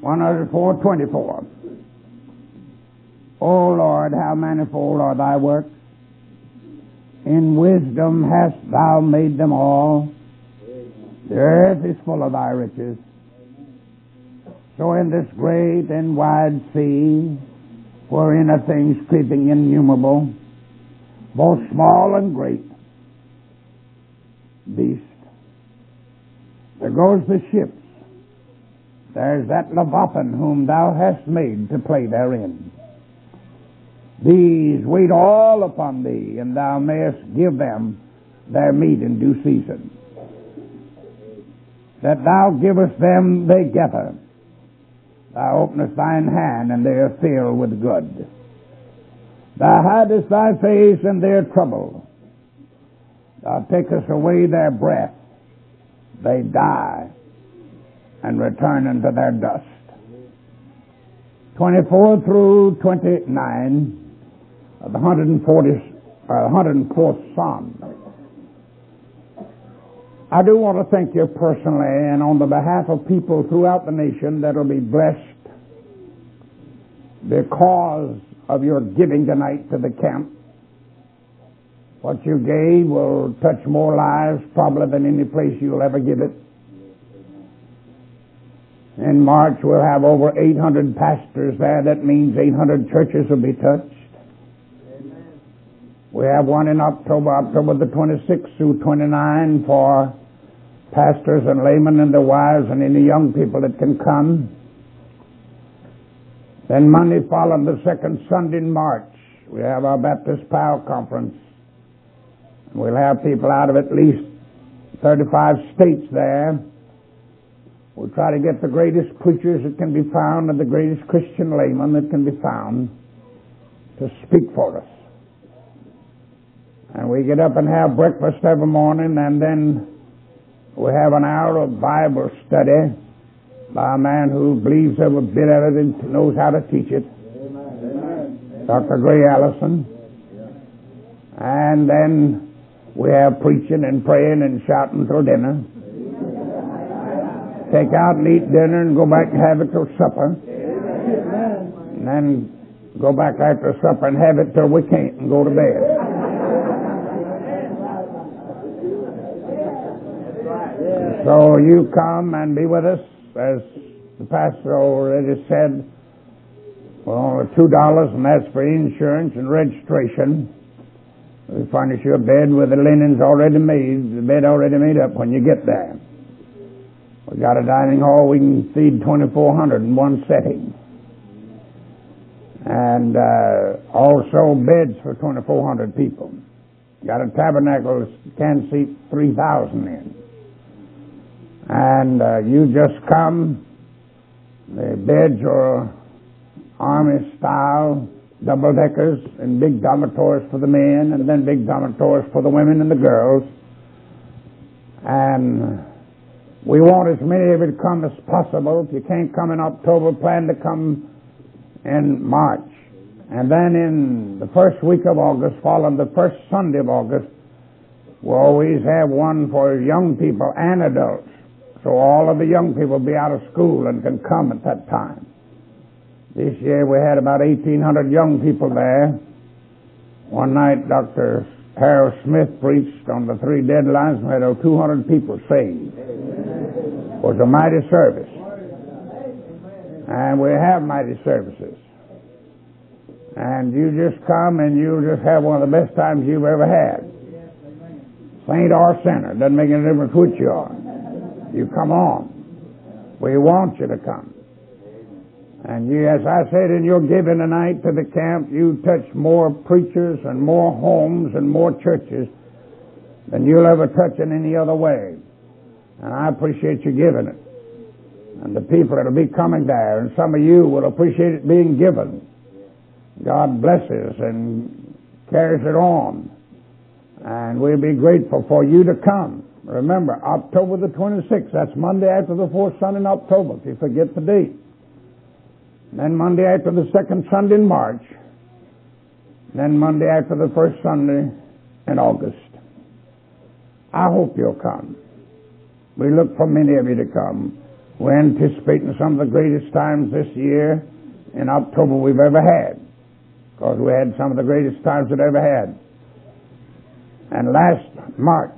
104:24. O Lord, how manifold are thy works! In wisdom hast thou made them all. The earth is full of thy riches. So in this great and wide sea, wherein are things creeping innumerable, both small and great, beast. There goes the ships. There's that Leviathan whom thou hast made to play therein. These wait all upon thee, and thou mayest give them their meat in due season. That thou givest them, they gather. Thou openest thine hand, and they are filled with good. Thou hidest thy face, and they are troubled. Thou takest away their breath. They die, and return unto their dust. 24 through 29 of the 104th Psalm. I do want to thank you personally and on the behalf of people throughout the nation that will be blessed because of your giving tonight to the camp. What you gave will touch more lives probably than any place you'll ever give it. In March we'll have over 800 pastors there. That means 800 churches will be touched. We have one in October the 26th through 29 for pastors and laymen and their wives and any young people that can come. Then Monday following the second Sunday in March, we have our Baptist Power Conference. We'll have people out of at least 35 states there. We'll try to get the greatest preachers that can be found and the greatest Christian laymen that can be found to speak for us. And we get up and have breakfast every morning, and then we have an hour of Bible study by a man who believes every bit of it and knows how to teach it. Amen. Dr. Gray Allison. And then we have preaching and praying and shouting till dinner. Take out and eat dinner and go back and have it till supper. And then go back after supper and have it till we can't and go to bed. So you come and be with us, as the pastor already said. Well, only $2, and that's for insurance and registration. We furnish you a bed with the linens already made, the bed already made up when you get there. We got a dining hall we can feed 2,400 in one setting, and also beds for 2,400 people. Got a tabernacle that can seat 3,000 in. And you just come. The beds are army style, double-deckers, and big dormitories for the men, and then big dormitories for the women and the girls. And we want as many of you to come as possible. If you can't come in October, plan to come in March. And then in the first week of August, following the first Sunday of August, we'll always have one for young people and adults. So all of the young people will be out of school and can come at that time. This year we had about 1,800 young people there. One night Dr. Harold Smith preached on the 3 deadlines and we had over 200 people saved. It was a mighty service. And we have mighty services. And you just come and you'll just have one of the best times you've ever had. Saint or sinner, doesn't make any difference which you are. You come on. We want you to come. And you, as I said, in your giving tonight to the camp, you touch more preachers and more homes and more churches than you'll ever touch in any other way. And I appreciate you giving it. And the people that will be coming there, and some of you will appreciate it being given. God blesses and carries it on. And we'll be grateful for you to come. Remember, October the 26th, that's Monday after the 4th Sunday in October, if you forget the date. And then Monday after the 2nd Sunday in March. And then Monday after the 1st Sunday in August. I hope you'll come. We look for many of you to come. We're anticipating some of the greatest times this year in October we've ever had, because we had some of the greatest times we've ever had. And last March,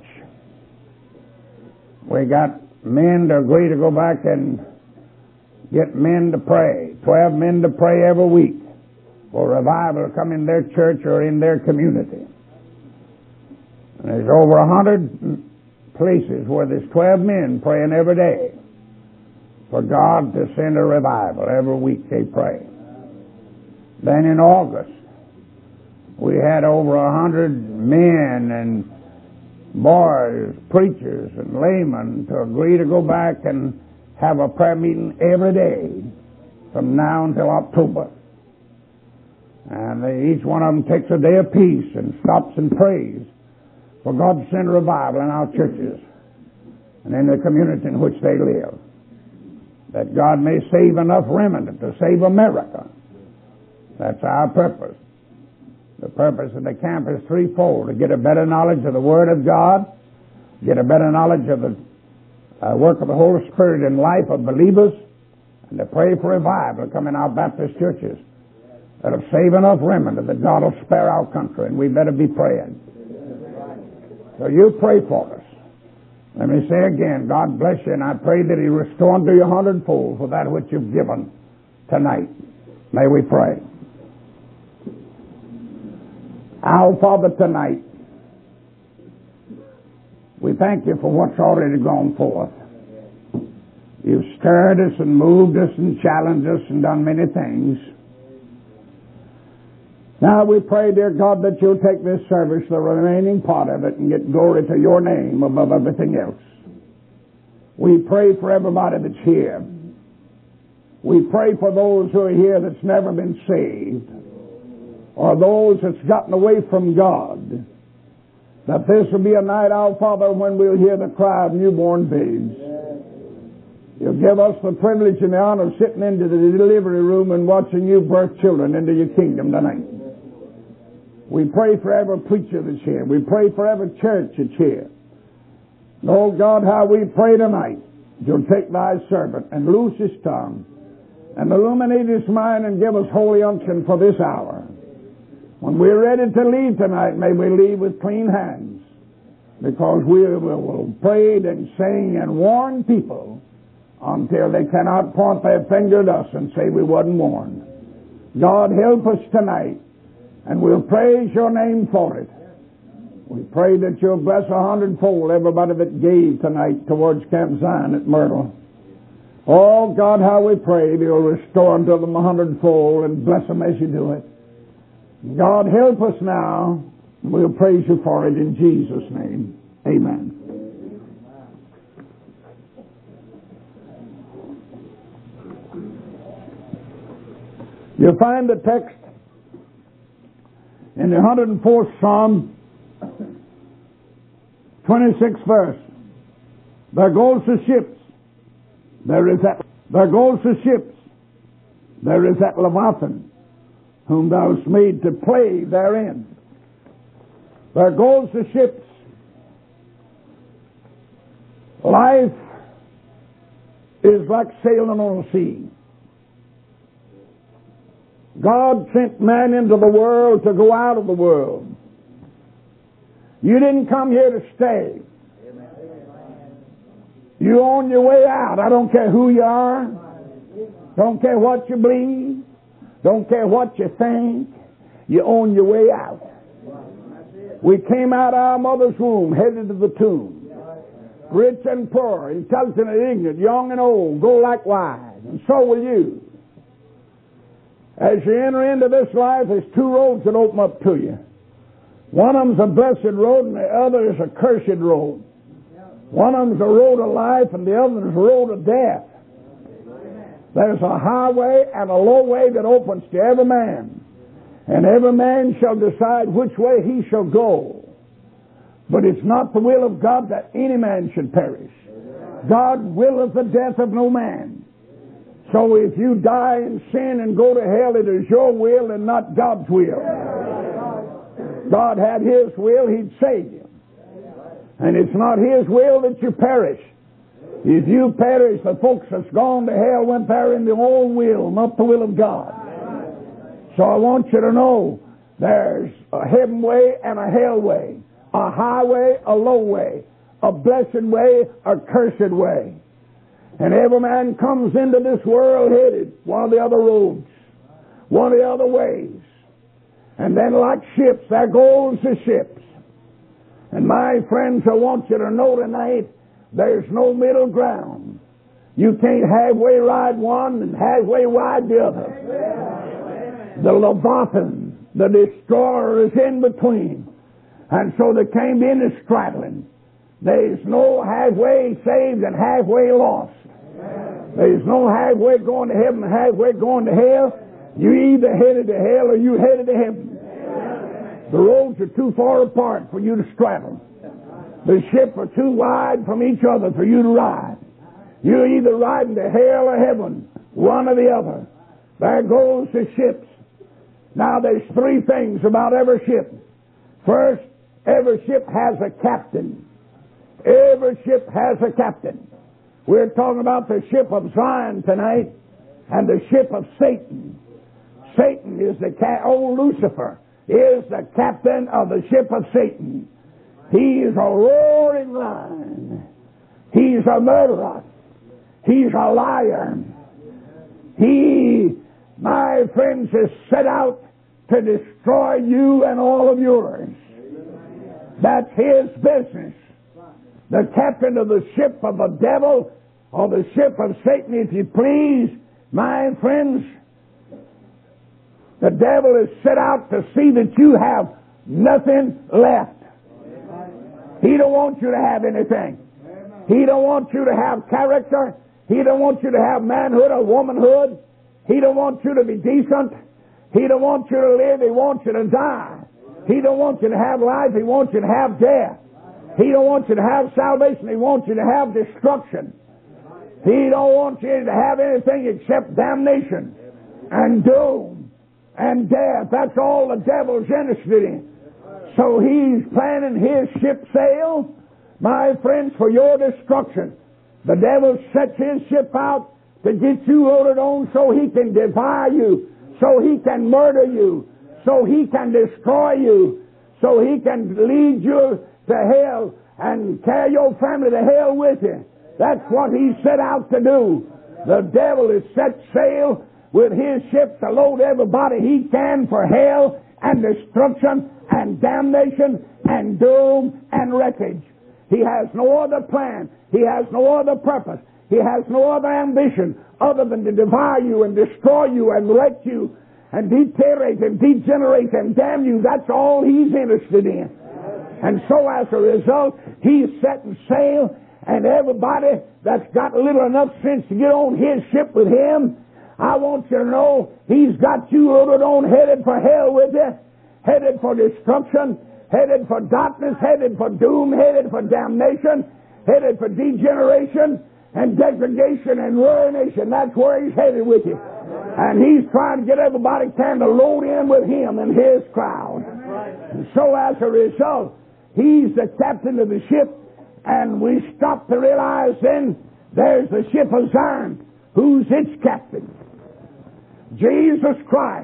we got men to agree to go back and get men to pray, 12 men to pray every week for revival to come in their church or in their community. And there's over 100 places where there's 12 men praying every day for God to send a revival. Every week they pray. Then in August, we had over 100 men and boys, preachers and laymen to agree to go back and have a prayer meeting every day from now until October. And each one of them takes a day of peace and stops and prays for God to send a revival in our churches and in the community in which they live, that God may save enough remnant to save America. That's our purpose. The purpose of the camp is threefold: to get a better knowledge of the Word of God, get a better knowledge of the work of the Holy Spirit in the life of believers, and to pray for revival to come in our Baptist churches that'll save enough remnant that God will spare our country, and we better be praying. So you pray for us. Let me say again, God bless you, and I pray that He restore unto you 100-fold for that which you've given tonight. May we pray. Our Father, tonight, we thank you for what's already gone forth. You've stirred us and moved us and challenged us and done many things. Now we pray, dear God, that you'll take this service, the remaining part of it, and get glory to your name above everything else. We pray for everybody that's here. We pray for those who are here that's never been saved, or those that's gotten away from God, that this will be a night, our Father, when we'll hear the cry of newborn babes. You'll give us the privilege and the honor of sitting into the delivery room and watching you birth children into your kingdom tonight. We pray for every preacher that's here. We pray for every church that's here. Oh God, how we pray tonight. You'll take thy servant and loose his tongue and illuminate his mind and give us holy unction for this hour. When we're ready to leave tonight, may we leave with clean hands, because we will pray and sing and warn people until they cannot point their finger at us and say we wasn't warned. God, help us tonight, and we'll praise your name for it. We pray that you'll bless 100-fold everybody that gave tonight towards Camp Zion at Myrtle. Oh God, how we pray that you'll restore unto them 100-fold and bless them as you do it. God, help us now. We'll praise you for it in Jesus' name. Amen. You'll find the text in the 104th Psalm, 26th verse. There goes the ships. There goes the ships. There is that Leviathan, whom thou hast made to play therein. There goes the ships. Life is like sailing on a sea. God sent man into the world to go out of the world. You didn't come here to stay. You're on your way out. I don't care who you are. Don't care what you believe. Don't care what you think. You're on your way out. We came out of our mother's womb, headed to the tomb. Rich and poor, intelligent and ignorant, young and old, go likewise. And so will you. As you enter into this life, there's two roads that open up to you. One of them's a blessed road, and the other is a cursed road. One of them's a road of life, and the other is a road of death. There's a highway and a low way that opens to every man. And every man shall decide which way he shall go. But it's not the will of God that any man should perish. God willeth the death of no man. So if you die in sin and go to hell, it is your will and not God's will. God had His will, He'd save you. And it's not His will that you perish. If you perish, the folks that's gone to hell went there in their own will, not the will of God. So I want you to know there's a heaven way and a hell way, a highway, a low way, a blessed way, a cursed way. And every man comes into this world headed one of the other roads, one of the other ways. And then like ships, there goes the ships. And my friends, I want you to know tonight, there's no middle ground. You can't halfway ride one and halfway ride the other. The Leviathan, the destroyer, is in between. And so they came in as straddling. There's no halfway saved and halfway lost. There's no halfway going to heaven and halfway going to hell. You either headed to hell or you headed to heaven. The roads are too far apart for you to straddle. The ships are too wide from each other for you to ride. You're either riding to hell or heaven, one or the other. There goes the ships. Now there's three things about every ship. First, every ship has a captain. Every ship has a captain. We're talking about the ship of Zion tonight and the ship of Satan. Satan is old Lucifer is the captain of the ship of Satan. He is a roaring lion. He's a murderer. He's a liar. He, my friends, is set out to destroy you and all of yours. That's his business. The captain of the ship of the devil, or the ship of Satan, if you please, my friends, the devil is set out to see that you have nothing left. He don't want you to have anything. He don't want you to have character. He don't want you to have manhood or womanhood. He don't want you to be decent. He don't want you to live. He wants you to die. He don't want you to have life. He wants you to have death. He don't want you to have salvation. He wants you to have destruction. He don't want you to have anything except damnation and doom and death. That's all the devil's interested in. So he's planning his ship sail, my friends, for your destruction. The devil sets his ship out to get you loaded on so he can devour you, so he can murder you, so he can destroy you, so he can lead you to hell and carry your family to hell with you. That's what he set out to do. The devil has set sail with his ship to load everybody he can for hell and destruction and damnation and doom and wreckage. He has no other plan. He has no other purpose. He has no other ambition other than to devour you and destroy you and wreck you and deteriorate and degenerate and damn you. That's all he's interested in. And so as a result, he's setting sail, and everybody that's got little enough sense to get on his ship with him, I want you to know he's got you loaded on, headed for hell with you, headed for destruction, headed for darkness, headed for doom, headed for damnation, headed for degeneration and degradation and ruination. That's where he's headed with you. And he's trying to get everybody can to load in with him and his crowd. And so as a result, he's the captain of the ship, and we stop to realize then there's the ship of Zion. Who's its captain? Jesus Christ.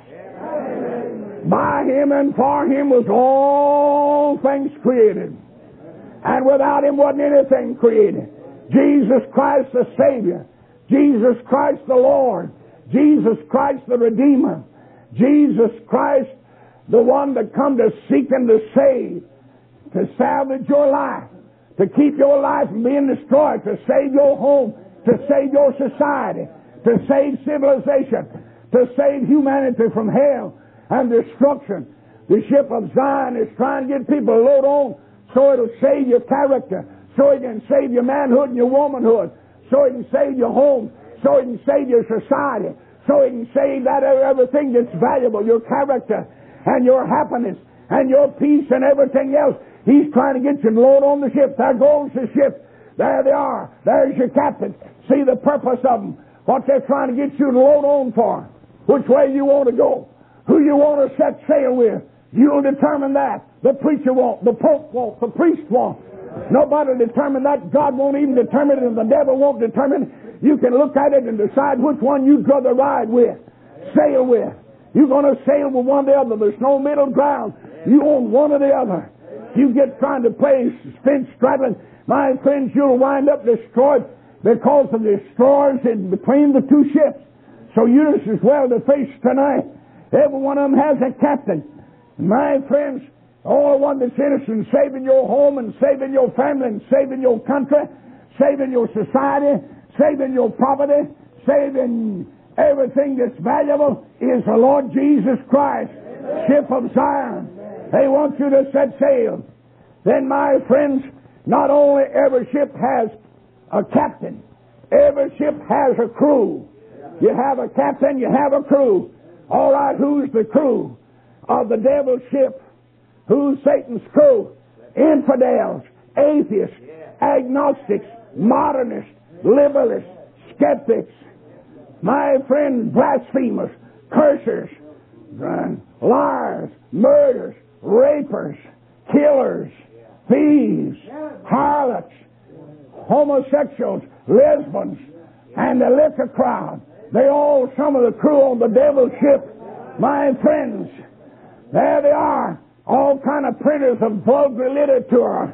By him and for him was all things created. And without him wasn't anything created. Jesus Christ the Savior. Jesus Christ the Lord. Jesus Christ the Redeemer. Jesus Christ the one that come to seek and to save. To salvage your life. To keep your life from being destroyed. To save your home. To save your society. To save civilization. To save humanity from hell and destruction. The ship of Zion is trying to get people to load on so it'll save your character, so it can save your manhood and your womanhood, so it can save your home, so it can save your society, so it can save that everything that's valuable, your character and your happiness and your peace and everything else. He's trying to get you to load on the ship. There goes the ship. There they are. There's your captain. See the purpose of them. What they're trying to get you to load on for. Which way you want to go. Who you want to set sail with. You'll determine that. The preacher won't. The pope won't. The priest won't. Nobody will determine that. God won't even determine it, and the devil won't determine it. You can look at it and decide which one you'd rather ride with, sail with. You're going to sail with one or the other. There's no middle ground. You own one or the other. You get trying to play stint straddling, my friends, you'll wind up destroyed because of the destroyers in between the two ships. So you just as well to face tonight. Every one of them has a captain. My friends, all one that's interested in saving your home and saving your family and saving your country, saving your society, saving your property, saving everything that's valuable is the Lord Jesus Christ, ship of Zion. They want you to set sail. Then, my friends, not only every ship has a captain, every ship has a crew. You have a captain, you have a crew. All right, who's the crew of the devil's ship? Who's Satan's crew? Infidels, atheists, agnostics, modernists, liberalists, skeptics, my friend, blasphemers, cursers, liars, murderers, rapers, killers, thieves, harlots, homosexuals, lesbians, and the liquor crowd. They all some of the crew on the devil's ship. My friends, there they are. All kind of printers of vulgar literature.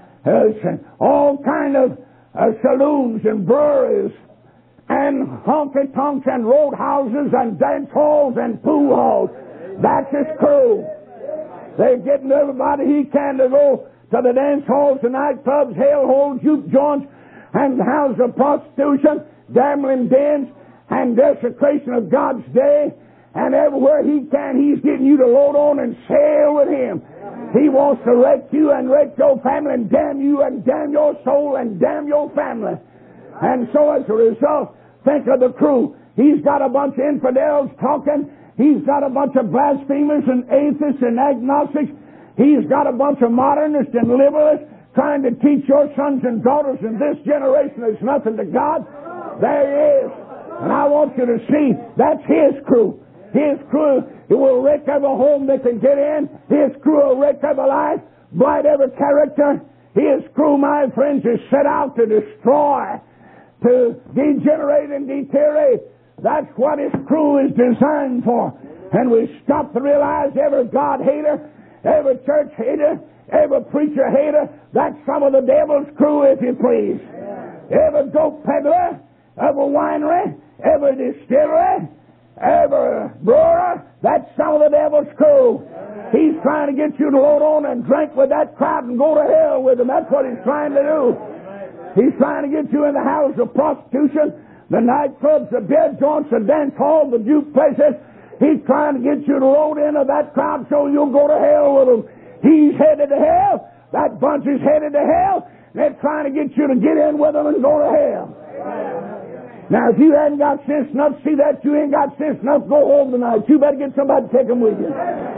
All kind of saloons and breweries and honky-tonks and roadhouses and dance halls and pool halls. That's his crew. They're getting everybody he can to go to the dance halls, the nightclubs, hellholes, juke joints, and houses of prostitution, gambling dens, and desecration of God's day. And everywhere he can, he's getting you to load on and sail with him. He wants to wreck you and wreck your family and damn you and damn your soul and damn your family. And so as a result, think of the crew. He's got a bunch of infidels talking. He's got a bunch of blasphemers and atheists and agnostics. He's got a bunch of modernists and liberalists trying to teach your sons and daughters in this generation there's nothing to God. There he is. And I want you to see that's his crew. His crew, it will wreck every home they can get in. His crew will wreck every life, blight every character. His crew, my friends, is set out to destroy, to degenerate and deteriorate. That's what his crew is designed for. And we stop to realize every God hater, every church hater, every preacher hater, that's some of the devil's crew, if you please. Every dope peddler, every winery, every distillery, every brewer, that's some of the devil's crew. He's trying to get you to load on and drink with that crowd and go to hell with them. That's what he's trying to do. He's trying to get you in the house of prostitution, the nightclubs, the bed joints, the dance halls, the juke places. He's trying to get you to load into that crowd so you'll go to hell with them. He's headed to hell. That bunch is headed to hell. They're trying to get you to get in with them and go to hell. Now, if you hadn't got sense enough to see that, you ain't got sense enough to go home tonight. You better get somebody to take them with you.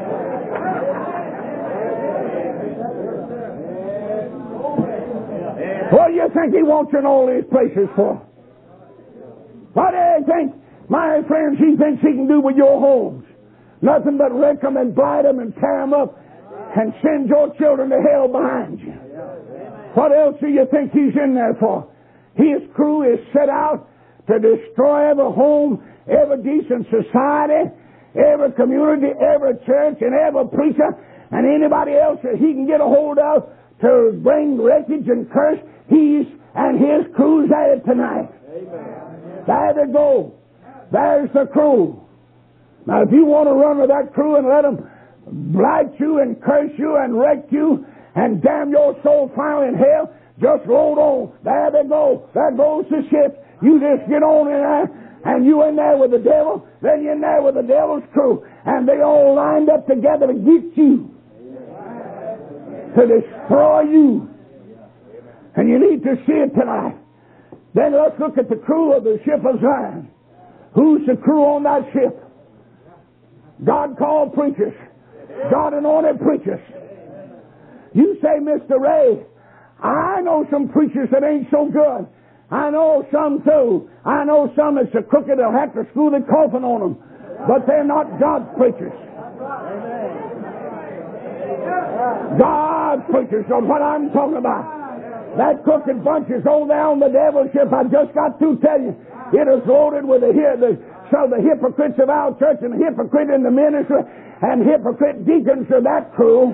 What do you think he wants you in all these places for? What do you think, my friends, he thinks he can do with your homes? Nothing but wreck them and blight them and tear them up and send your children to hell behind you. What else do you think he's in there for? His crew is set out to destroy every home, every decent society, every community, every church, and every preacher, and anybody else that he can get a hold of to bring wreckage and curse. He's and his crew's at it tonight. Amen. There they go. There's the crew. Now, if you want to run with that crew and let them blight you and curse you and wreck you and damn your soul finally in hell, just load on. There they go. There goes the ship. You just get on in there, and you in there with the devil, then you're in there with the devil's crew, and they all lined up together to get you, to destroy you. And you need to see it tonight. Then let's look at the crew of the ship of Zion. Who's the crew on that ship? God called preachers. God anointed preachers. You say, Mr. Ray, I know some preachers that ain't so good. I know some too. I know some that's so crooked they'll have to screw the coffin on them. But they're not God's preachers. God's preachers are what I'm talking about. That crooked bunch is over there on the devil's ship. I just got to tell you, it is loaded with the hypocrites of our church and the hypocrite in the ministry and hypocrite deacons of that crew.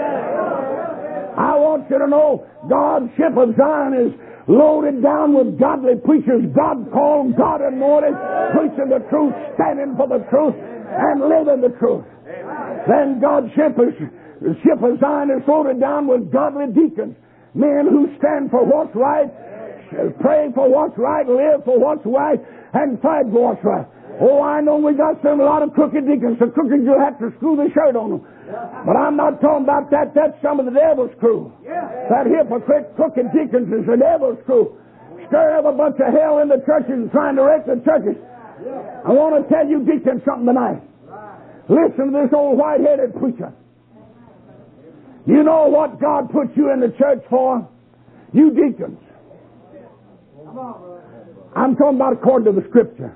I want you to know God's ship of Zion is loaded down with godly preachers, God called, God anointed, preaching the truth, standing for the truth, and living the truth. Then God's ship of Zion is loaded down with godly deacons, men who stand for what's right, pray for what's right, live for what's right, and fight for what's right. Oh, I know we got a lot of crooked deacons. The crooked, you'll have to screw the shirt on them. But I'm not talking about that. That's some of the devil's crew. That hypocrite, crooked deacons is the devil's crew. Stir up a bunch of hell in the churches and trying to wreck the churches. I want to tell you deacons something tonight. Listen to this old white-headed preacher. You know what God put you in the church for? You deacons. I'm talking about according to the Scripture.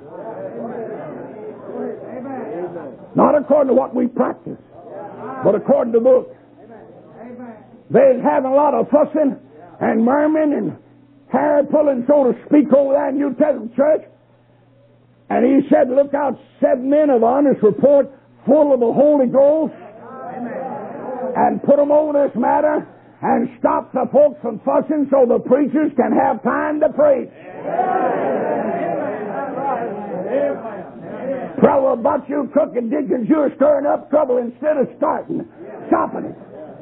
Not according to what we practice, but according to the book. They're having a lot of fussing and murmuring and hair pulling, so to speak, over there in New Testament church. And he said, look out, 7 men of honest report, full of the Holy Ghost, and put them over this matter and stop the folks from fussing so the preachers can have time to preach. Trouble about you crooked deacons, you're stirring up trouble instead of stopping it.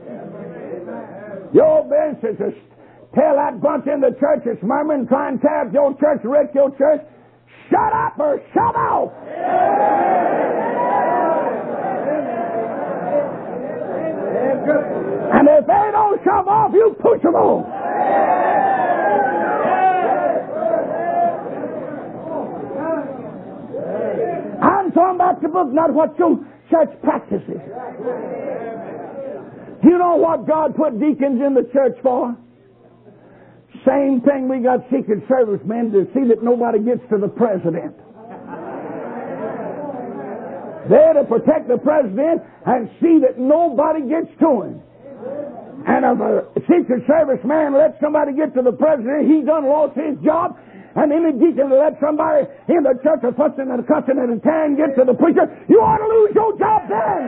Your business is tell that bunch in the church that's murmuring, trying to tear up your church, wreck your church, shut up or shut off. And if they don't shove off, you push them off. I'm talking about the book, not what your church practices. Do you know what God put deacons in the church for? Same thing we got Secret Service men to see that nobody gets to the president. They're to protect the president and see that nobody gets to him. And if a Secret Service man lets somebody get to the president, he done lost his job. And any deacon that let somebody in the church of fussing and cussing and tearing get to the preacher, you ought to lose your job then.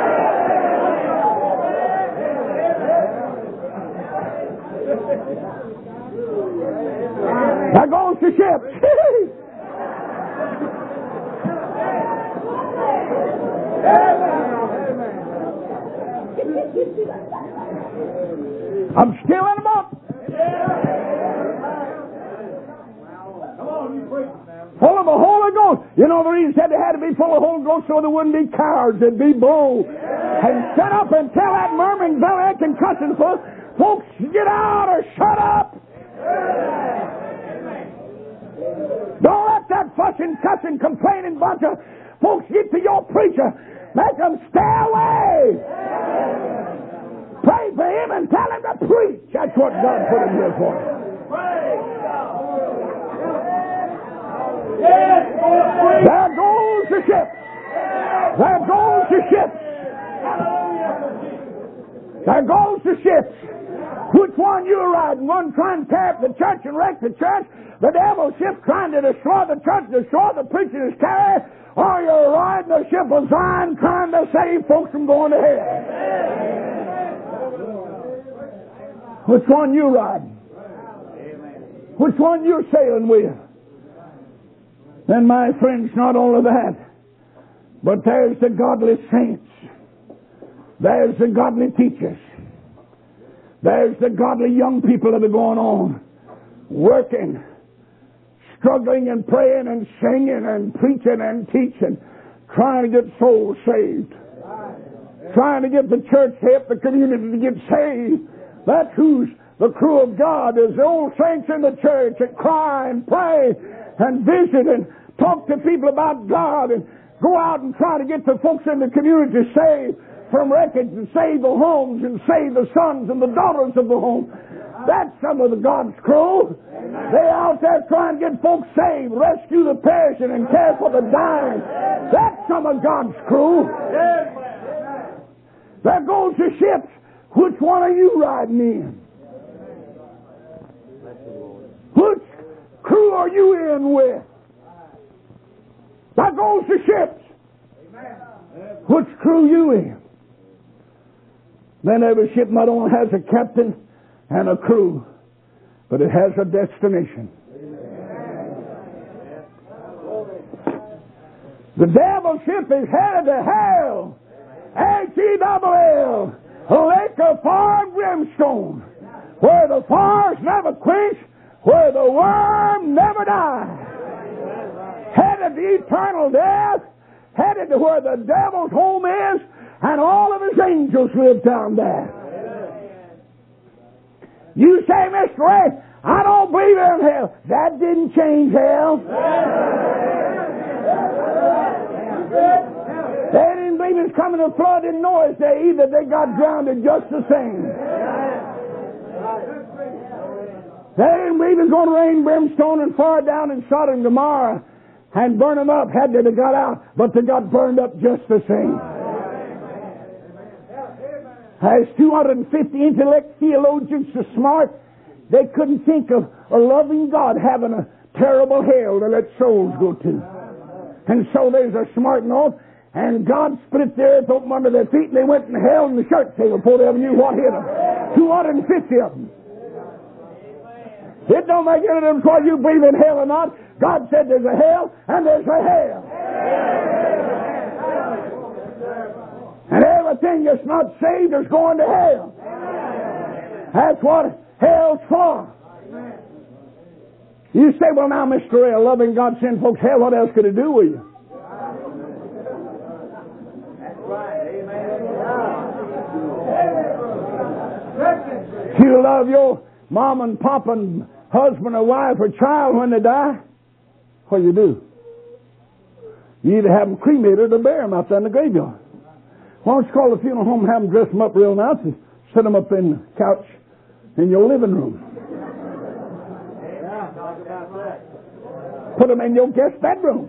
There goes the ship. I'm still in the book. Full of the Holy Ghost. You know the reason said they had to be full of the Holy Ghost so there wouldn't be cowards, there'd be bold. And shut up and tell that murmuring, belly-aching, cussing folks, get out or shut up. Don't let that fussing, cussing, complaining bunch of folks get to your preacher. Make them stay away. Pray for him and tell him to preach. That's what God put him here for. There goes the ship. There goes the ship. There goes the ship. Which one you're riding? One trying to tear up the church and wreck the church? The devil's ship trying to destroy the church, destroy the preacher that's carried? Or you're riding the ship of Zion trying to save folks from going to hell? Which one you riding? Which one you're sailing with? Then, my friends, not only that, but there's the godly saints. There's the godly teachers. There's the godly young people that are going on, working, struggling and praying and singing and preaching and teaching, trying to get souls saved, trying to get the church help the community to get saved. That's who's the crew of God, is the old saints in the church that cry and pray and visit and talk to people about God and go out and try to get the folks in the community saved from wreckage and save the homes and save the sons and the daughters of the home. That's some of the God's crew. They're out there trying to get folks saved, rescue the perishing and care for the dying. That's some of God's crew. There goes the ships. Which one are you riding in? Which crew are you in with? That goes to ships. Which crew you in? Then every ship not only has a captain and a crew, but it has a destination. The devil's ship is headed to hell. H-E-double-L. A lake of fire and brimstone, where the fires never quench, where the worm never dies. Headed to eternal death, headed to where the devil's home is, and all of his angels live down there. You say, Mr. Ray, I don't believe in hell. That didn't change hell. They didn't believe it was coming to flood in Noah's day either. They got drowned just the same. They didn't believe it was going to rain brimstone and fire down in Sodom and Gomorrah and burn them up had they got out, but they got burned up just the same. As 250 intellect theologians so smart, they couldn't think of a loving God having a terrible hell to let souls go to. And so there's a smart note, and God split the earth open under their feet, and they went in hell in the shirt tail before they ever knew what hit them. 250 of them. It don't make any difference whether you believe in hell or not. God said there's a hell, and there's a hell. And everything that's not saved is going to hell. That's what hell's for. You say, well now, Mr. Ray, a loving God send folks hell, what else could it do with you? You love your mom and pop and husband or wife or child when they die? What do you do? You either have them cremated or bury them out there in the graveyard. Why don't you call the funeral home and have them dress them up real nice and set them up in the couch in your living room? Put them in your guest bedroom.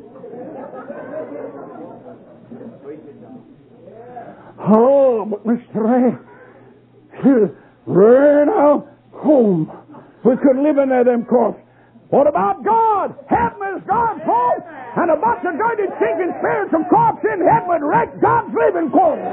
Oh, but Mr. Ray, ran out home. We couldn't live in there, them corpses. What about God? Heaven is God's home, and a bunch of dirty, stinking spirits of corpses in heaven would wreck God's living quarters.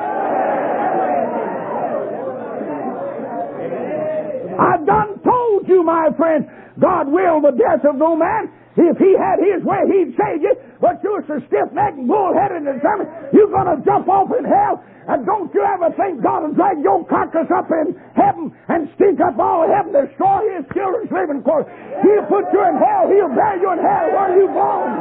I've done told you, my friend, God willed the death of no man. If He had His way, He'd save you. But you're so stiff-necked and bull-headed and determined, you're going to jump off in hell. And don't you ever think God will drag your carcass up in heaven and stink up all of heaven, destroy His children's living quarters. He'll put you in hell. He'll bury you in hell. Where are you going?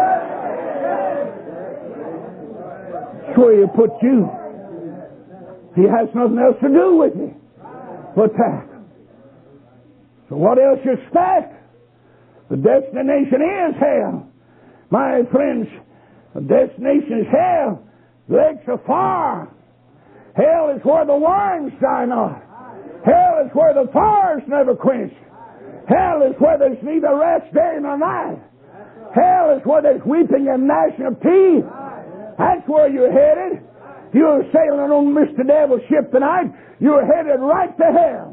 That's where He'll put you. He has nothing else to do with you but that. So what else you expect? The destination is hell. My friends, the destination is hell. Lakes of fire. Hell is where the worms die not. Hell is where the fires never quench. Hell is where there's neither rest day nor night. Hell is where there's weeping and gnashing of teeth. That's where you're headed. You're sailing on Mr. Devil's ship tonight. You're headed right to hell.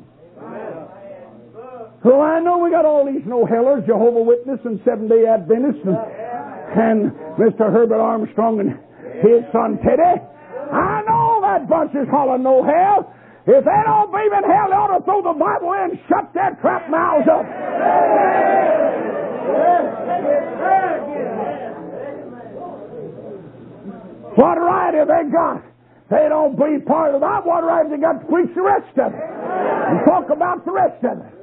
So I know we got all these no-hellers, Jehovah Witness and Seventh-day Adventists and Mr. Herbert Armstrong and his son Teddy. I know that bunch is hollering no hell. If they don't believe in hell, they ought to throw the Bible in and shut their trap mouths up. What right have they got? They don't believe part of that. What right have they got to preach the rest of it and talk about the rest of it?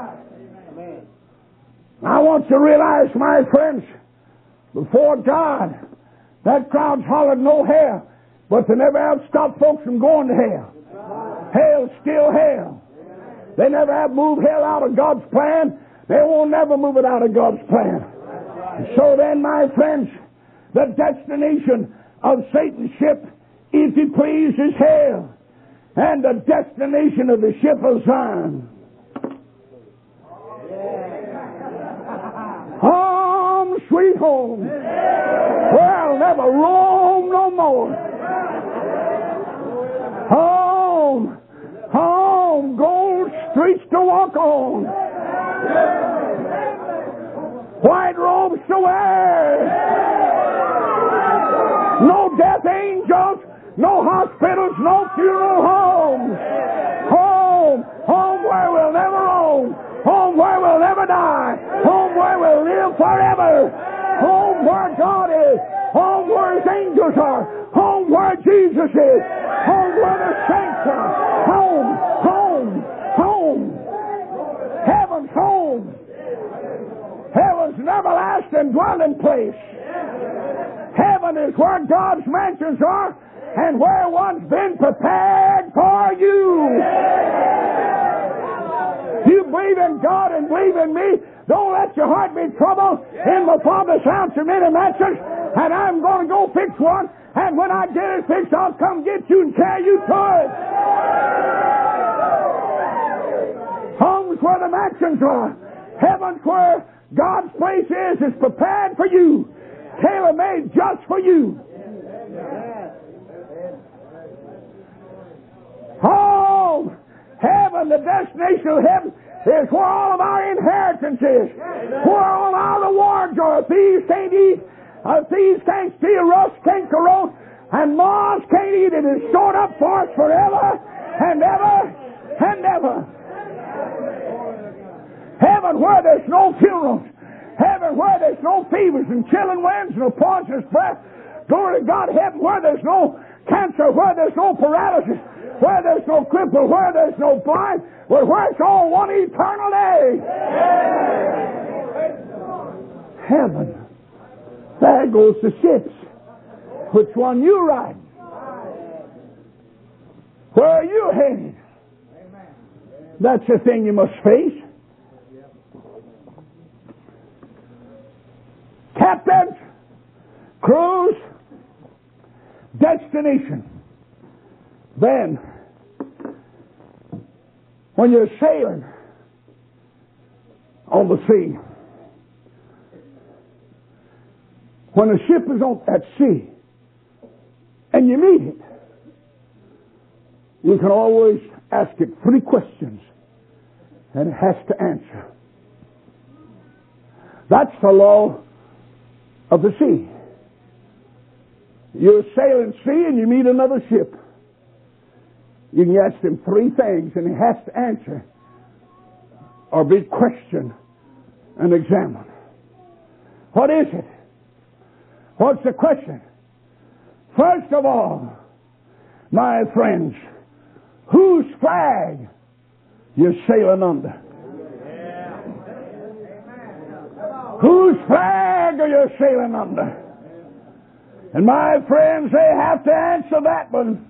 I want you to realize, my friends, before God, that crowd's hollered no hell, but they never have stopped folks from going to hell. Hell's still hell. They never have moved hell out of God's plan. They won't never move it out of God's plan. So then, my friends, the destination of Satan's ship, if you please, is hell. And the destination of the ship of Zion. Home, sweet home. Where I'll never roam no more. Home, home, gold streets to walk on. white robes to wear. No death angels, no hospitals, no funeral homes. Home where we'll never roam. Home where we'll never die. Home where we'll live forever. Home where God is. Home where His angels are. Home where Jesus is. Home where the saints are. Home. Heaven's home. Heaven's an everlasting dwelling place. Heaven is where God's mansions are and where one's been prepared for you. You believe in God and believe in me. Don't let your heart be troubled. In my Father's house are many mansions, and I'm going to go fix one. And when I get it fixed, I'll come get you and carry you to it. Home's where the mansions are. Heaven's where God's place is. It's prepared for you. Tailor-made just for you. Home, heaven, the destination of heaven is where all of our inheritance is. Where all our rewards are. Thieves can't eat. Thieves can't steal. Rust can't corrode. And moths can't eat it. It's stored up for us forever and ever and ever. Heaven where there's no funerals. Heaven where there's no fevers and chilling winds and no poisonous breath. Glory to God. Heaven where there's no cancer, where there's no paralysis, where there's no cripple, where there's no blind, where it's all one eternal day. Heaven. There goes the ships. Which one you riding? Where are you headed? That's the thing you must face. Captains, crews, destination. Then, when you're sailing on the sea, when a ship is on at sea and you meet it, you can always ask it 3 questions and it has to answer. That's the law of the sea. You're sailing sea and you meet another ship. You can ask him 3 things and he has to answer or be questioned and examined. What is it? What's the question? First of all, my friends, whose flag you're sailing under? Whose flag are you sailing under? And my friends, they have to answer that one.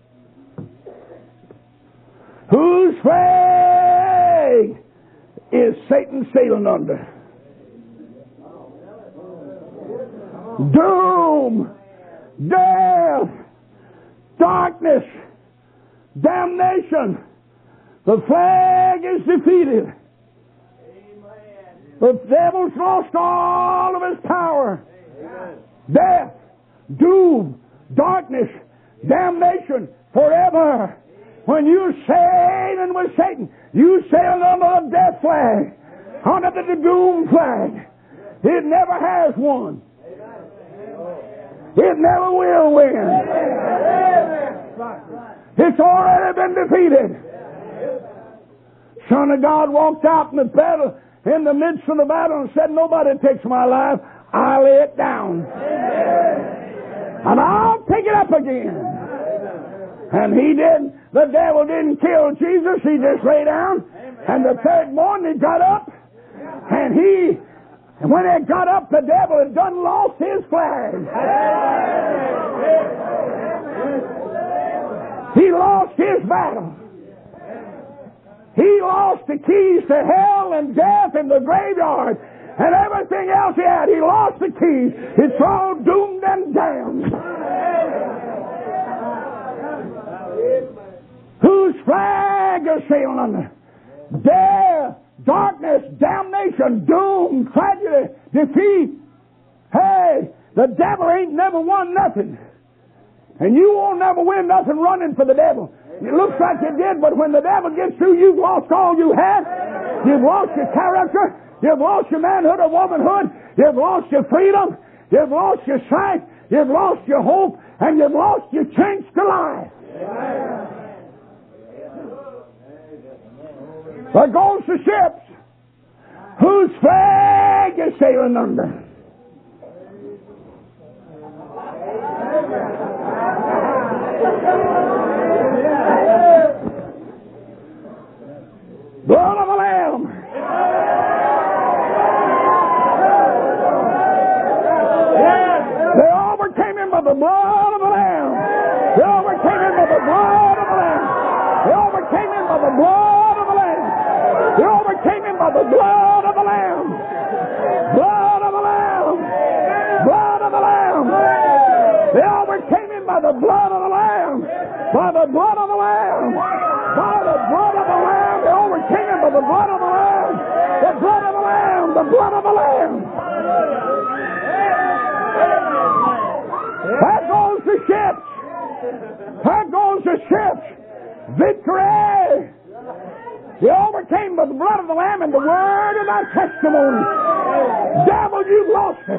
Whose flag is Satan sailing under? Doom, death, darkness, damnation. The flag is defeated. The devil's lost all of his power. Death, doom, darkness, damnation, forever. When you sailing with Satan, you sailing under the death flag, under the doom flag. It never has won. It never will win. It's already been defeated. Son of God walked out in the battle, in the midst of the battle, and said, "Nobody takes my life. I lay it down. And I'll pick it up again." And he did. The devil didn't kill Jesus. He just lay down. And the third morning he got up. And when he got up, the devil had done lost his flag. He lost his battle. He lost the keys to hell and death and the graveyard and everything else he had. He lost the keys. It's all doomed and damned. Whose flag is sailing under? Death, darkness, damnation, doom, tragedy, defeat. Hey, the devil ain't never won nothing. And you won't never win nothing running for the devil. It looks like you did, but when the devil gets through, you've lost all you had. You've lost your character. You've lost your manhood or womanhood. You've lost your freedom. You've lost your sight. You've lost your hope. And you've lost your chance to life. There goes the ships whose flag is sailing under. Blood of the Lamb. They overcame him by the blood of the Lamb. They overcame him by the blood of the Lamb. They overcame him by the blood of the Lamb. They overcame him by the blood of the Lamb. Blood of the Lamb. Blood of the Lamb. They overcame him by the blood of the Lamb. By the blood of the Lamb. By the blood of the Lamb. They overcame him by the blood of the Lamb. The blood of the Lamb. The blood of the Lamb. There goes the ships. There goes the ships. Victory. They overcame by the blood of the Lamb and the word of thy testimony. Devil, you've lost it.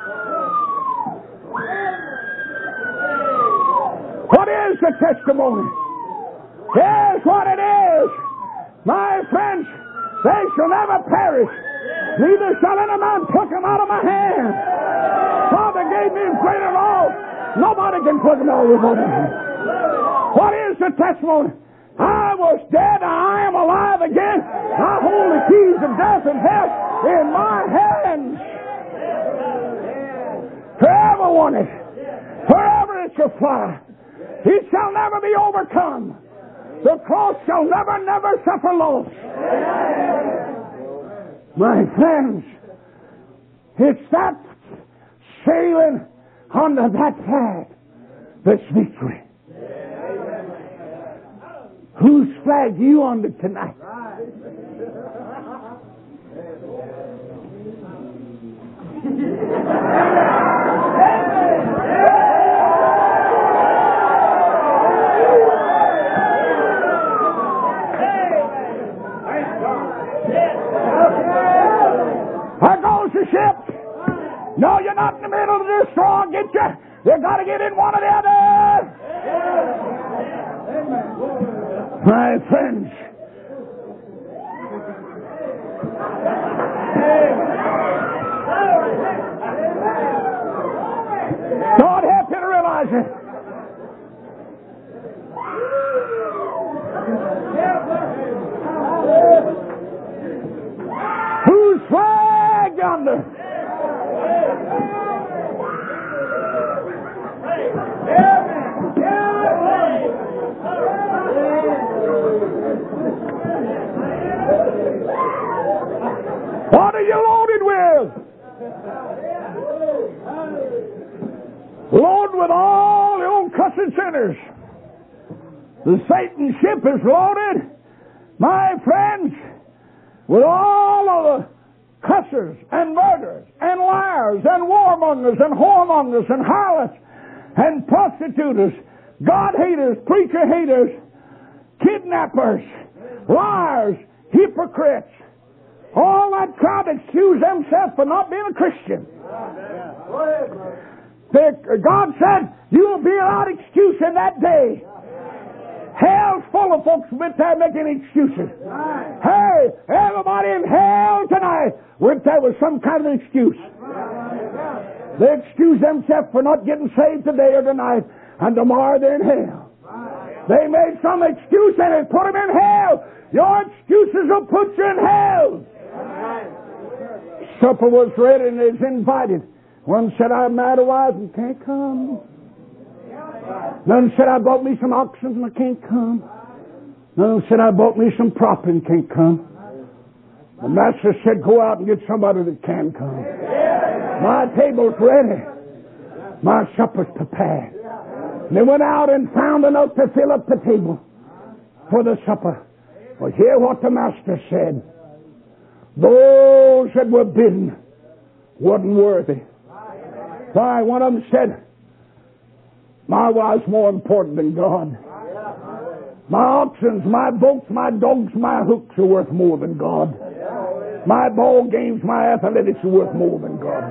What is the testimony? Here's what it is. My friends, they shall never perish. Neither shall any man pluck them out of my hand. Father gave me greater law. Nobody can pluck them out of my hand. What is the testimony? I was dead, I am alive again. I hold the keys of death and hell in my hands. Forever won it. Forever it shall fly. It shall never be overcome. The cross shall never, never suffer loss. My friends, it's that sailing under that flag that's victory. Whose flag you under tonight? There goes the ship. No, you're not in the middle of this straw. Get you. You got to get in one or the other. My friends, God help you to realize it. Whose flag yonder? What are you loaded with? Loaded with all the old cussing sinners. The Satan ship is loaded, my friends, with all of the cussers and murderers and liars and warmongers and whoremongers and harlots and prostitutes, God haters, preacher haters, kidnappers, liars, hypocrites. All that crowd excuse themselves for not being a Christian. God said, you'll be without excuse in that day. Hell's full of folks with there making excuses. Hey, everybody in hell tonight with there was some kind of excuse. They excuse themselves for not getting saved today or tonight, and tomorrow they're in hell. They made some excuse and it put them in hell. Your excuses will put you in hell. Supper was ready and is invited. One said, I'm mad a wife and can't come. None said, I bought me some oxen and I can't come. None said, I bought me some prop and can't come. The master said, go out and get somebody that can come. My table's ready. My supper's prepared. And they went out and found enough to fill up the table for the supper. Well, hear what the master said. Those that were bidden wasn't worthy. Why, one of them said, my wife's more important than God. My oxen, my boats, my dogs, my hooks are worth more than God. My ball games, my athletics are worth more than God.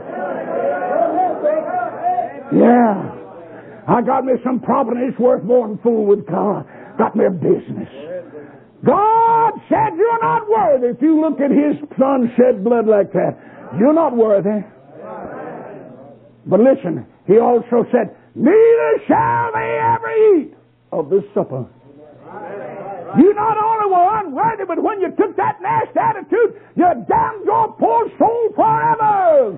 Yeah. I got me some property that's worth more than fool with God. Got me a business. God said you're not worthy. If you look at His Son shed blood like that, you're not worthy. But listen, He also said, neither shall they ever eat of this supper. You not only were unworthy, but when you took that nasty attitude, you damned your poor soul forever.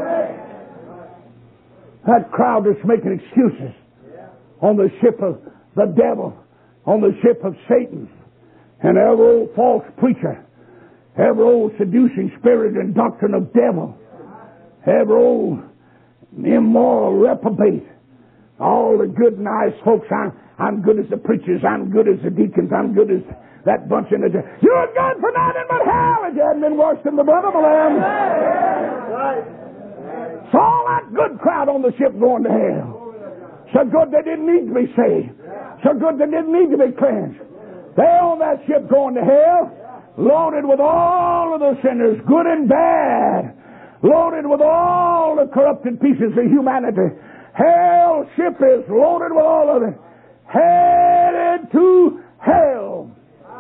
That crowd is making excuses on the ship of the devil, on the ship of Satan, and every old false preacher, every old seducing spirit and doctrine of devil, every old immoral reprobate, all the good nice folks. I'm good as the preachers, I'm good as the deacons, I'm good as that bunch in the church. You're good for nothing but hell if you hadn't been washed in the blood of the Lamb. So all that good crowd on the ship going to hell. So good they didn't need to be saved. So good they didn't need to be cleansed. They on that ship going to hell, loaded with all of the sinners, good and bad, loaded with all the corrupted pieces of humanity. Hell ship is loaded with all of it, headed to hell.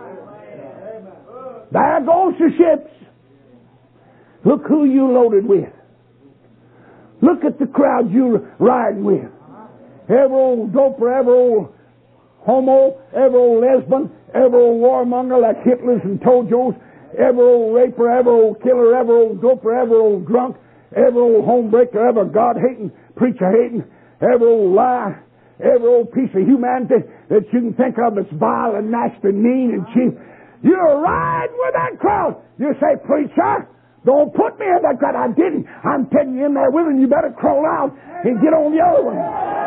There goes the ships. Look who you loaded with. Look at the crowd you're riding with. Every old doper, every old homo, every old lesbian, every old warmonger like Hitlers and Tojos, every old raper, every old killer, every old doper, every old drunk, every old homebreaker, every God-hating, preacher-hating, every old lie, every old piece of humanity that you can think of that's vile and nasty and mean and cheap. You're riding with that crowd. You say, preacher, don't put me in that crowd. I didn't. I'm telling you in there with him. You better crawl out and get on the other one.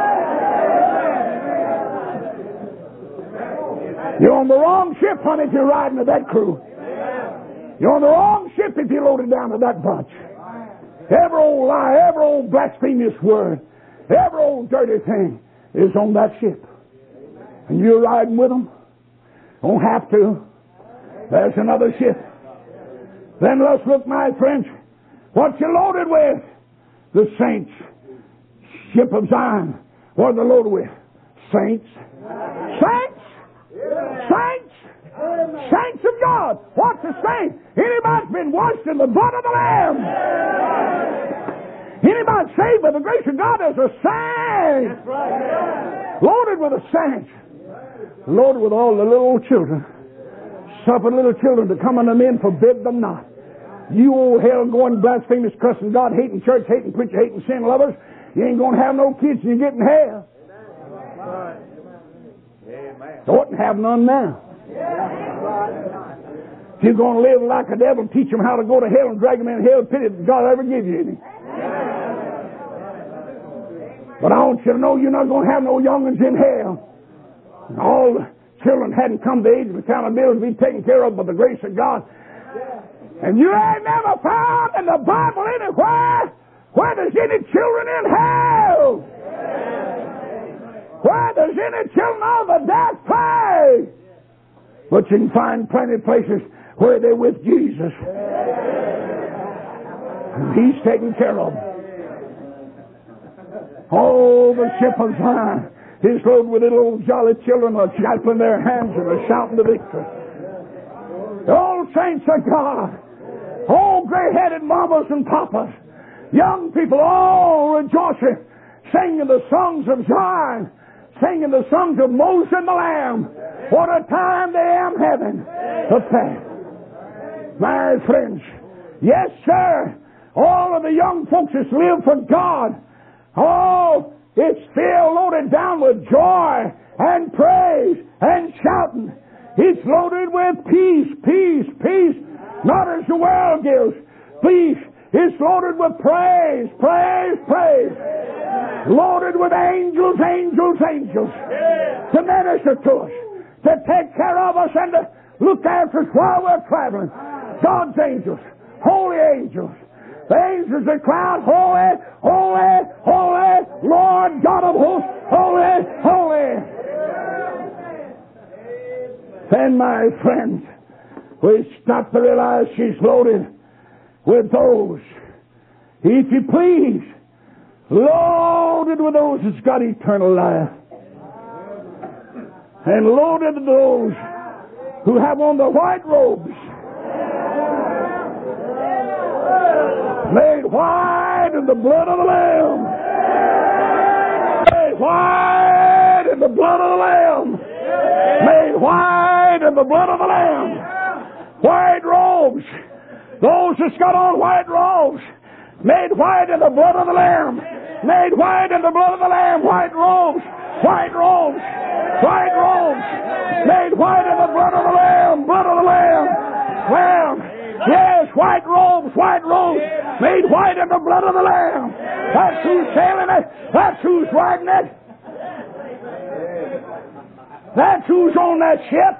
You're on the wrong ship, honey, if you're riding with that crew. You're on the wrong ship if you're loaded down to that bunch. Every old lie, every old blasphemous word, every old dirty thing is on that ship. And you're riding with them. Don't have to. There's another ship. Then let's look, my friends, what you loaded with. The saints. Ship of Zion. What are they loaded with? Saints. Saints. Saints. Saints of God. What's a saint? Anybody's been washed in the blood of the Lamb. Anybody saved by the grace of God is a saint. That's right. Loaded with the saints. Loaded with all the little children. Suffered little children to come unto men, forbid them not. You old hell-going, blasphemous, cussing, God-hating, church-hating, preacher-hating, sin lovers, you ain't going to have no kids and you get in hell. You oughtn't have none now. If you're going to live like a devil, teach them how to go to hell and drag them in hell, pity that God ever give you any. But I want you to know you're not going to have no young'uns in hell. And all the children hadn't come to the age of accountability to be taken care of by the grace of God. And you ain't never found in the Bible anywhere where there's any children in hell. Where there's any children of the death plague. But you can find plenty of places where they're with Jesus. And He's taking care of them. Oh, the ship of Zion is loaded with little old jolly children who are clapping their hands and are shouting the victory. The old saints of God, old gray-headed mamas and papas, young people all rejoicing, singing the songs of Zion, singing the songs of Moses and the Lamb. What a time they am having. My friends, yes, sir, all of the young folks that live for God, oh, it's still loaded down with joy and praise and shouting. It's loaded with peace, peace, peace. Not as the world gives. Peace. It's loaded with praise, praise, praise. Loaded with angels, angels, angels. To minister to us. To take care of us and to look after us while we're traveling. God's angels. Holy angels. The angels that cry out, holy, holy, holy, Lord God of hosts, holy, holy. Then, my friends, we stop to realize she's loaded with those, if you please, loaded with those that's got eternal life, and loaded with those who have on the white robes, made white in the blood of the Lamb, made white in the blood of the Lamb, made white in the blood of the Lamb, white robes, those that's got on white robes, made white in the blood of the Lamb, made white in the blood of the Lamb, white robes, white robes, white robes, made white in the blood of the Lamb, blood of the Lamb, Lamb. Yes, white robes, made white in the blood of the Lamb. That's who's sailing it. That's who's riding it. That's who's on that ship.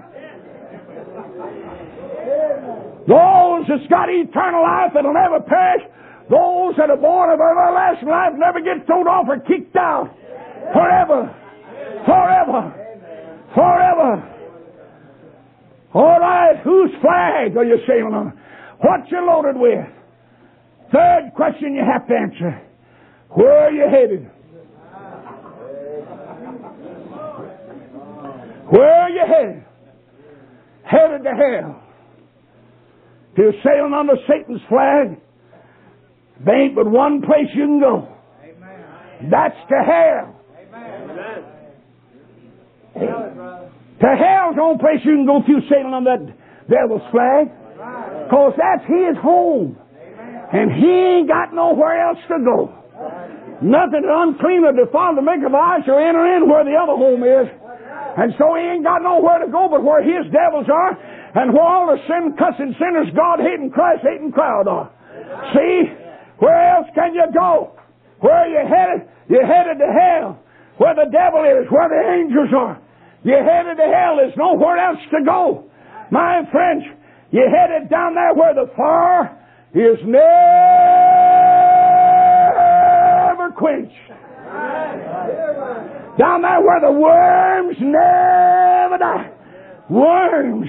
Those that's got eternal life that'll never perish. Those that are born of everlasting life never get thrown off or kicked out. Forever. Forever. Forever. All right, whose flag are you sailing on? What you loaded with? Third question you have to answer. Where are you headed? Where are you headed? Headed to hell. If you're sailing under Satan's flag, there ain't but one place you can go. That's to hell. To hell's the only place you can go through sailing on that devil's flag. Because that's his home. And he ain't got nowhere else to go. Nothing unclean or defiled to make of eyes shall enter in where the other home is. And so he ain't got nowhere to go but where his devils are, and where all the sin-cussing sinners, God-hating, Christ-hating crowd are. See? Where else can you go? Where are you headed? You're headed to hell. Where the devil is, where the angels are. You're headed to hell. There's nowhere else to go. My friends, you're headed down there where the fire is never quenched. Down there where the worms never die. Worms.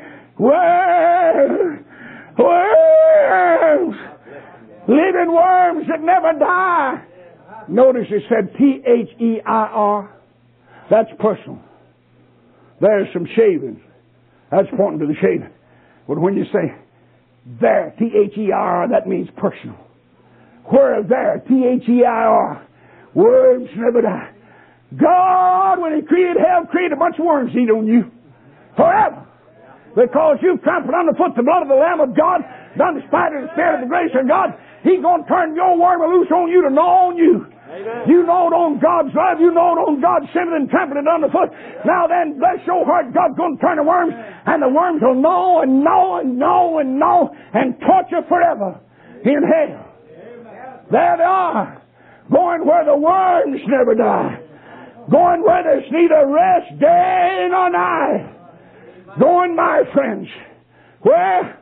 Worms. Living worms that never die. Notice it said T-H-E-I-R. That's personal. There's some shavings. That's pointing to the shaving. But when you say there, T-H-E-I-R, that means personal. Where there, T-H-E-I-R. Worms never die. God, when He created hell, created a bunch of worms to eat on you. Forever. Because you've trampled underfoot the blood of the Lamb of God, done despite of the Spirit of the grace of God, He's going to turn your worm loose on you to gnaw on you. Amen. You gnawed on God's love, you gnawed on God's sin and trampled it underfoot. Now then, bless your heart, God's going to turn the worms, and the worms will gnaw and gnaw and gnaw and gnaw and torture forever in hell. There they are, going where the worms never die. Going where there's neither rest day nor night. Going, my friends, where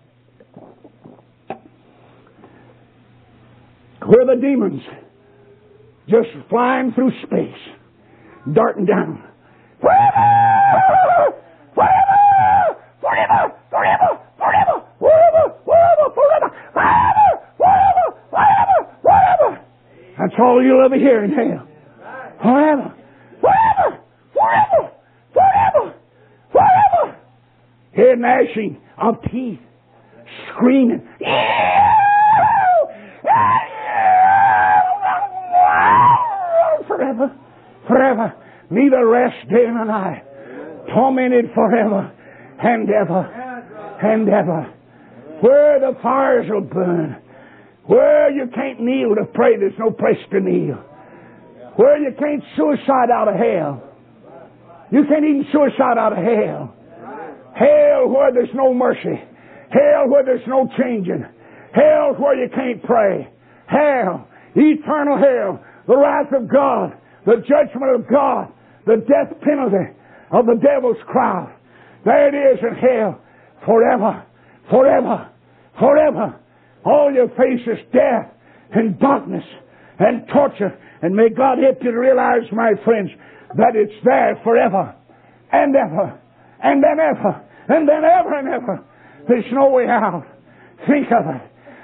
the demons just flying through space, darting down. Forever! Forever! Forever! Forever! Forever! Forever! Forever! Forever! Forever! Forever! Forever! Forever! That's all you'll ever hear in hell. Forever! Forever! Forever! Forever! Forever! Hear gnashing of teeth, screaming. Forever, forever, neither rest day nor night, tormented forever and ever and ever. Where the fires will burn, where you can't kneel to pray, there's no place to kneel. Where you can't suicide out of hell. You can't even suicide out of hell. Hell where there's no mercy. Hell where there's no changing. Hell where you can't pray. Hell, eternal hell, the wrath of God, the judgment of God, the death penalty of the devil's crowd. There it is in hell, forever, forever, forever. All you face is death and darkness and torture. And may God help you to realize, my friends, that it's there forever and ever and then ever and then ever and ever. There's no way out. Think of it.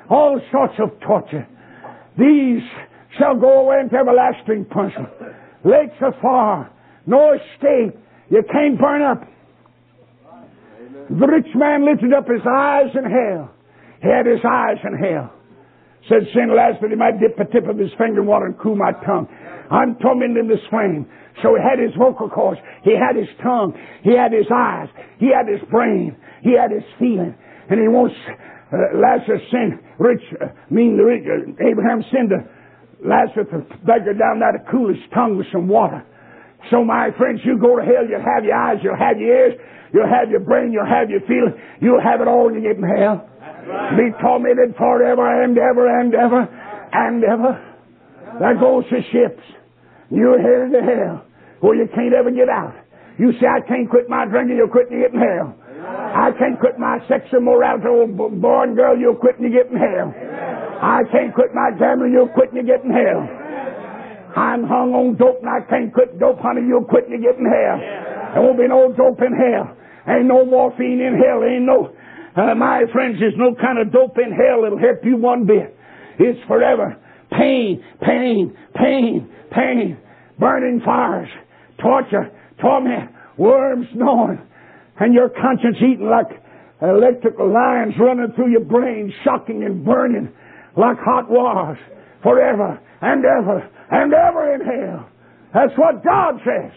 all sorts of torture. These shall go away into everlasting punishment. Lakes of fire, no escape. You can't burn up. The rich man lifted up his eyes in hell. He had his eyes in hell. Said St. Lazarus that he might dip the tip of his finger in water and cool my tongue. I'm tormented in this flame. So he had his vocal cords. He had his tongue. He had his eyes. He had his brain. He had his feeling. And he wants Lazarus send Abraham send Lazarus the beggar down there to cool his tongue with some water. So my friends, you go to hell, you'll have your eyes, you'll have your ears, you'll have your brain, you'll have your feeling, you'll have it all when you get in hell. Right. Be tormented forever and ever and ever and ever. There goes the ships. You're headed to hell where you can't ever get out. You say, I can't quit my drinking, you'll quit when you get in hell. I can't quit my sex and morality, old boy and girl, you'll quit when you get in hell. I can't quit my gambling, you'll quit when you get in hell. I'm hung on dope and I can't quit dope, honey, you'll quit when you get in hell. There won't be no dope in hell. Ain't no morphine in hell. Ain't no, my friends, there's no kind of dope in hell that'll help you one bit. It's forever. Pain, pain, pain, pain. Burning fires, torture, torment, worms gnawing, and your conscience eating like electrical lines running through your brain, shocking and burning like hot wires, forever and ever and ever in hell. That's what God says.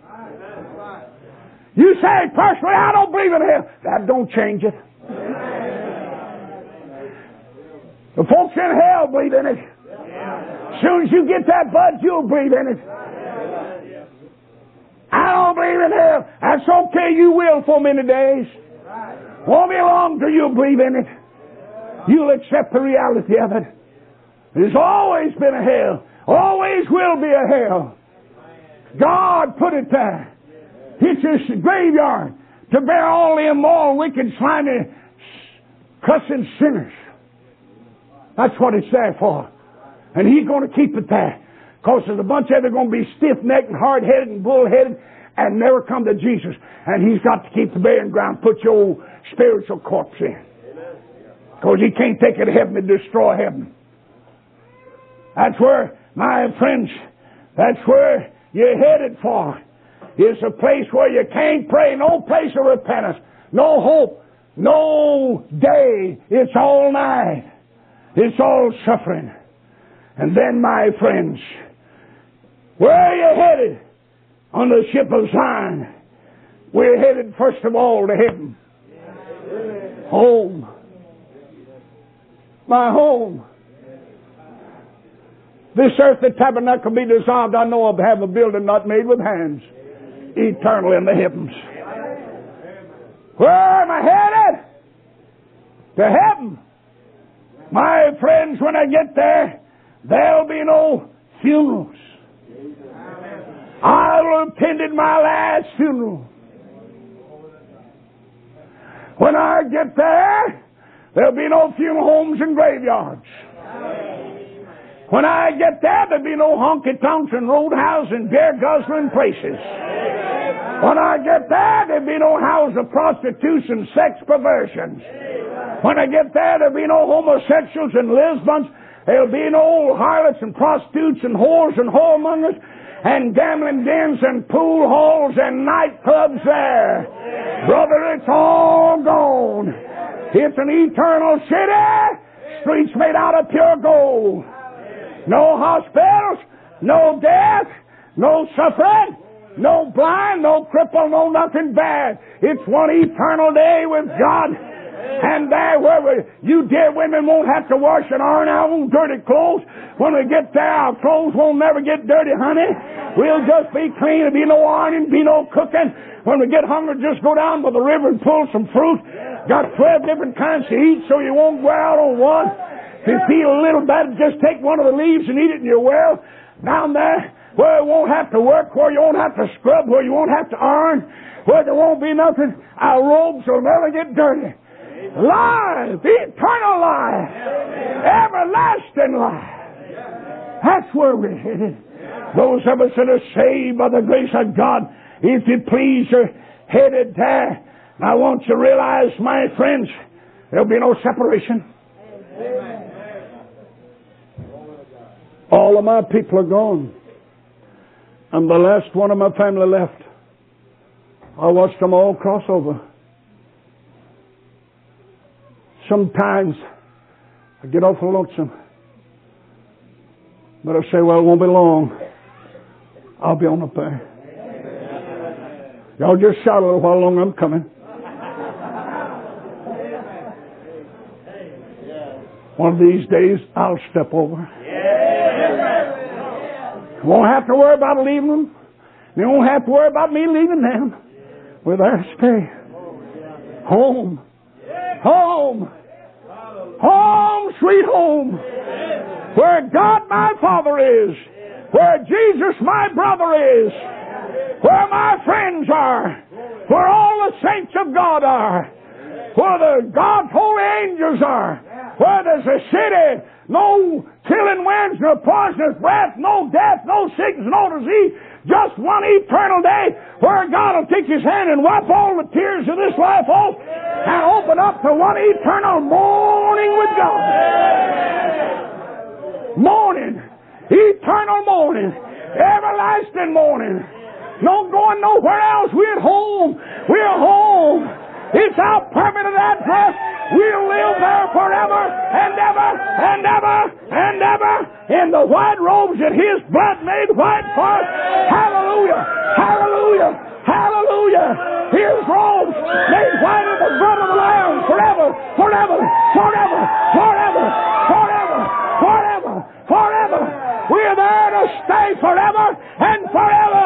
You say, personally, I don't believe in hell. That don't change it. The folks in hell believe in it. As soon as you get that bud, you'll believe in it. I don't believe in hell. That's okay, you will for many days. Won't be long till you'll believe in it. You'll accept the reality of it. There's always been a hell. Always will be a hell. God put it there. It's a graveyard to bear all the immoral, wicked, slimy, cussing sinners. That's what it's there for. And He's going to keep it there. Because there's a bunch of them going to be stiff-necked and hard-headed and bull-headed and never come to Jesus. And He's got to keep the burying ground, put your old spiritual corpse in. Because He can't take it to heaven and destroy heaven. That's where, my friends, that's where you're headed for. It's a place where you can't pray, no place of repentance, no hope, no day. It's all night. It's all suffering. And then, my friends, where are you headed? On the ship of Zion. We're headed first of all to heaven. Home. My home. This earthly tabernacle be dissolved. I know of have a building not made with hands. Eternal in the heavens. Where am I headed? To heaven. My friends, when I get there, there'll be no funerals. I'll have attended my last funeral. When I get there, there'll be no funeral homes and graveyards. When I get there, there'll be no honky-tonks and roadhouse and beer guzzling places. When I get there, there'll be no house of prostitution, sex perversions. When I get there, there'll be no homosexuals and lesbians. There'll be no harlots and prostitutes and whores and whoremongers and gambling dens and pool halls and nightclubs there. Brother, it's all gone. It's an eternal city, streets made out of pure gold. No hospitals, no death, no suffering, no blind, no cripple, no nothing bad. It's one eternal day with God. And there where you dear women won't have to wash and iron our own dirty clothes. When we get there, our clothes won't never get dirty, honey. We'll just be clean. There'll be no ironing, be no cooking. When we get hungry, just go down by the river and pull some fruit. Got 12 different kinds to eat so you won't go out on one. If you feel a little bad, just take one of the leaves and eat it in your well. Down there, where you won't have to work, where you won't have to scrub, where you won't have to iron, where there won't be nothing. Our robes will never get dirty. Life, eternal life, everlasting life. That's where we're headed. Those of us that are saved by the grace of God, if you please, are headed there. And I want you to realize, my friends, there'll be no separation. All of my people are gone. I'm the last one of my family left. I watched them all cross over. Sometimes I get awful lonesome. But I say, well, it won't be long. I'll be on up there. Y'all just shout a little while longer. I'm coming. One of these days, I'll step over. You won't have to worry about leaving them. You won't have to worry about me leaving them. We're there to stay. Home. Home. Home, sweet home. Where God my Father is. Where Jesus my brother is. Where my friends are. Where all the saints of God are. Where the God's holy angels are. Where there's a city, no killing winds, no poisonous breath, no death, no sickness, no disease. Just one eternal day where God will take His hand and wipe all the tears of this life off and open up to one eternal morning with God. Morning. Eternal morning. Everlasting morning. No going nowhere else. We're at home. We're home. It's our permanent address. We'll live there forever and ever and ever and ever in the white robes that His blood made white for us. Hallelujah! Hallelujah! Hallelujah! His robes made white in the blood of the Lamb forever, forever, forever, forever, forever, forever, forever. We're there to stay forever and forever.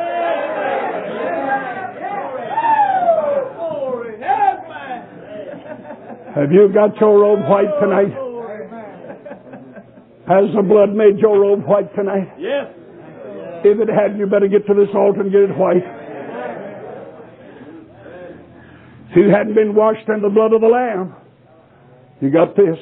Have you got your robe white tonight? Has the blood made your robe white tonight? Yes. If it hadn't, you better get to this altar and get it white. If you hadn't been washed in the blood of the Lamb, you got this.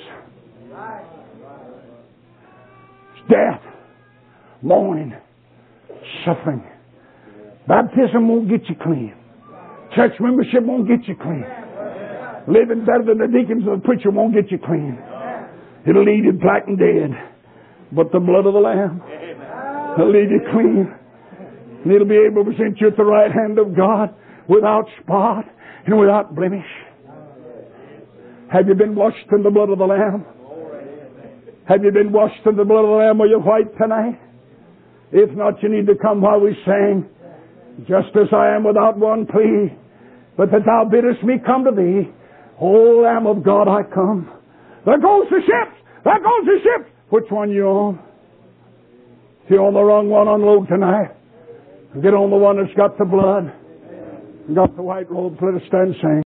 It's death, mourning, suffering. Baptism won't get you clean. Church membership won't get you clean. Living better than the deacons or the preacher won't get you clean. It'll leave you black and dead. But the blood of the Lamb will leave you clean. And it'll be able to present you at the right hand of God without spot and without blemish. Have you been washed in the blood of the Lamb? Have you been washed in the blood of the Lamb? Are you white tonight? If not, you need to come while we sing. Just as I am without one plea, but that thou biddest me come to thee. O Lamb of God, I come. There goes the ships! There goes the ships! Which one you on? If you're on the wrong one, unload tonight. Get on the one that's got the blood, got the white robes. Let us stand and sing.